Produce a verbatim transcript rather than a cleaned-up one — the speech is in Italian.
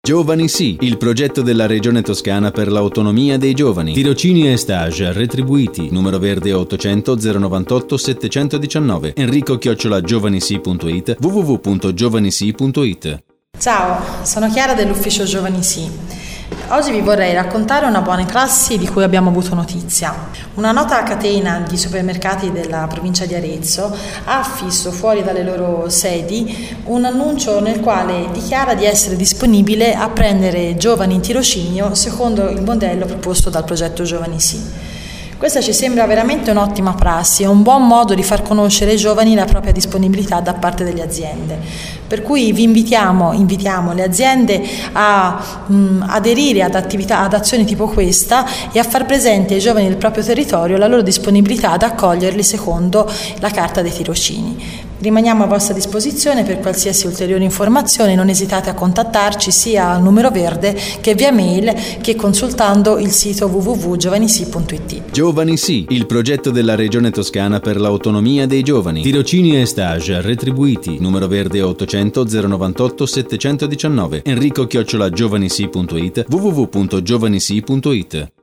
Giovani Sì, il progetto della Regione Toscana per l'autonomia dei giovani. Tirocini e stage retribuiti. Numero verde ottocento zero novantotto settecentodiciannove. Enrico chiocciola giovanisi punto it, w w w punto giovanisi punto it. Ciao, sono Chiara dell'ufficio Giovani Sì. Oggi vi vorrei raccontare una buona prassi di cui abbiamo avuto notizia. Una nota catena di supermercati della provincia di Arezzo ha affisso fuori dalle loro sedi un annuncio nel quale dichiara di essere disponibile a prendere giovani in tirocinio secondo il modello proposto dal progetto Giovani Sì. Questa ci sembra veramente un'ottima prassi, è un buon modo di far conoscere ai giovani la propria disponibilità da parte delle aziende. Per cui vi invitiamo, invitiamo le aziende a mh, aderire ad attività, ad azioni tipo questa e a far presente ai giovani del proprio territorio la loro disponibilità ad accoglierli secondo la carta dei tirocini. Rimaniamo a vostra disposizione per qualsiasi ulteriore informazione, non esitate a contattarci sia al numero verde che via mail che consultando il sito w w w punto giovanisi punto it. Giovani Sì, il progetto della Regione Toscana per l'autonomia dei giovani. Tirocini e stage retribuiti. Numero verde ottocento zero novantotto settecentodiciannove. Enrico chiocciola giovanisi punto it, w w w punto giovanisi punto it.